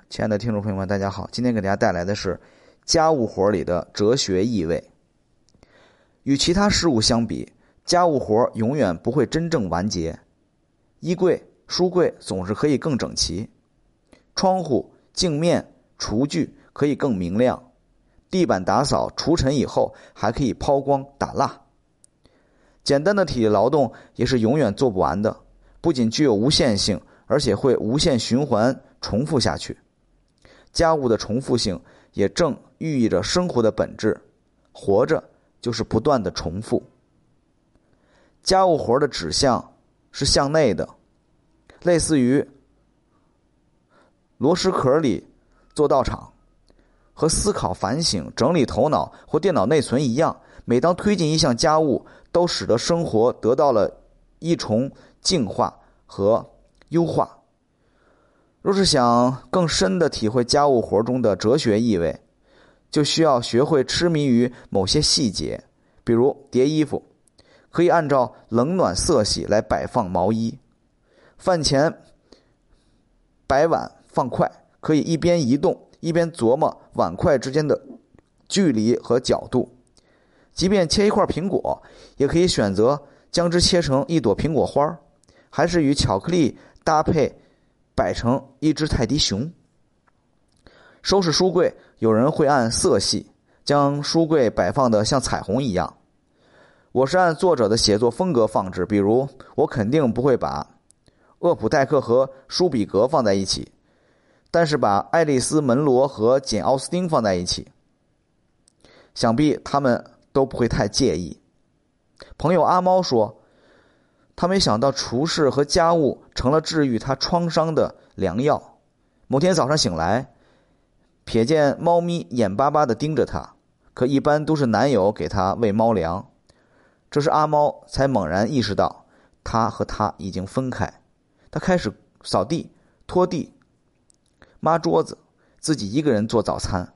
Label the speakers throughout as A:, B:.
A: 亲爱的听众朋友们，大家好，今天给大家带来的是家务活里的哲学意味。与其他事物相比，家务活永远不会真正完结。衣柜、书柜总是可以更整齐，窗户、镜面、厨具可以更明亮，地板打扫除尘以后还可以抛光打蜡。简单的体力劳动也是永远做不完的，不仅具有无限性，而且会无限循环重复下去。家务的重复性也正寓意着生活的本质，活着就是不断的重复。家务活的指向是向内的，类似于螺蛳壳里做道场，和思考反省整理头脑或电脑内存一样，每当推进一项家务，都使得生活得到了一重净化和优化。若是想更深地体会家务活中的哲学意味，就需要学会痴迷于某些细节，比如叠衣服，可以按照冷暖色系来摆放毛衣；饭前摆碗放筷，可以一边移动一边琢磨碗筷之间的距离和角度。即便切一块苹果，也可以选择将之切成一朵苹果花，还是与巧克力搭配摆成一只泰迪熊。收拾书柜，有人会按色系将书柜摆放得像彩虹一样，我是按作者的写作风格放置，比如我肯定不会把厄普代克和舒比格放在一起，但是把爱丽丝门罗和简奥斯汀放在一起，想必他们都不会太介意。朋友阿猫说，他没想到厨师和家务成了治愈他创伤的良药。某天早上醒来，瞥见猫咪眼巴巴地盯着他，可一般都是男友给他喂猫粮。这时阿猫才猛然意识到，他和他已经分开。他开始扫地、拖地、抹桌子，自己一个人做早餐。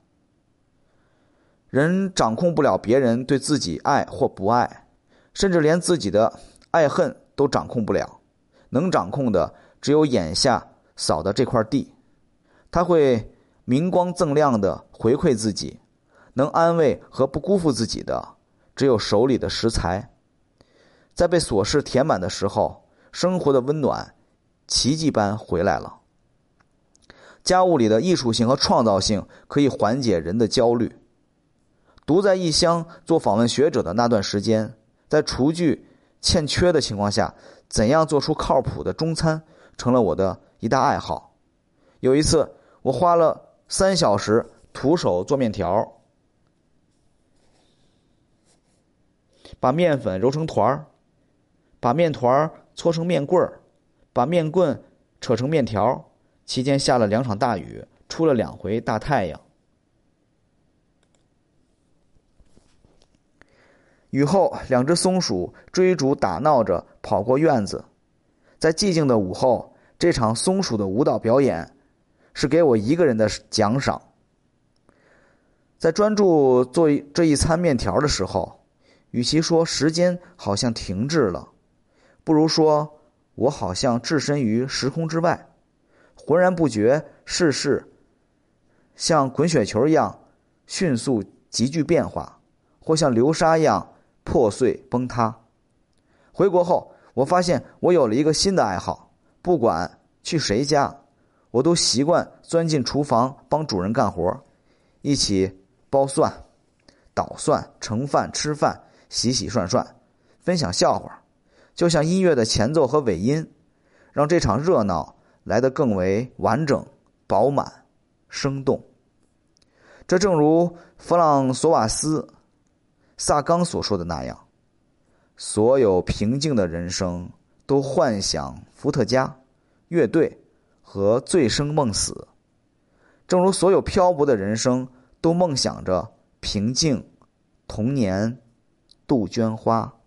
A: 人掌控不了别人对自己爱或不爱，甚至连自己的爱恨都掌控不了，能掌控的只有眼下扫的这块地。他会明光锃亮地回馈自己，能安慰和不辜负自己的只有手里的食材。在被琐事填满的时候，生活的温暖奇迹般回来了。家务里的艺术性和创造性可以缓解人的焦虑。独在异乡做访问学者的那段时间，在厨具欠缺的情况下，怎样做出靠谱的中餐成了我的一大爱好。有一次我花了3小时徒手做面条，把面粉揉成团，把面团搓成面棍，把面棍扯成面条，期间下了2场大雨，出了2回大太阳。雨后2只松鼠追逐打闹着跑过院子。在寂静的午后，这场松鼠的舞蹈表演是给我一个人的奖赏。在专注做这一餐面条的时候，与其说时间好像停滞了，不如说我好像置身于时空之外，浑然不觉世事像滚雪球一样迅速急剧变化，或像流沙一样破碎崩塌。回国后，我发现我有了一个新的爱好，不管去谁家，我都习惯钻进厨房帮主人干活，一起剥蒜、捣蒜、盛饭、吃饭、洗洗涮涮，分享笑话，就像音乐的前奏和尾音，让这场热闹来得更为完整、饱满、生动。这正如弗朗索瓦斯·萨冈所说的那样，所有平静的人生都幻想伏特加、乐队和醉生梦死，正如所有漂泊的人生都梦想着平静、童年、杜鹃花。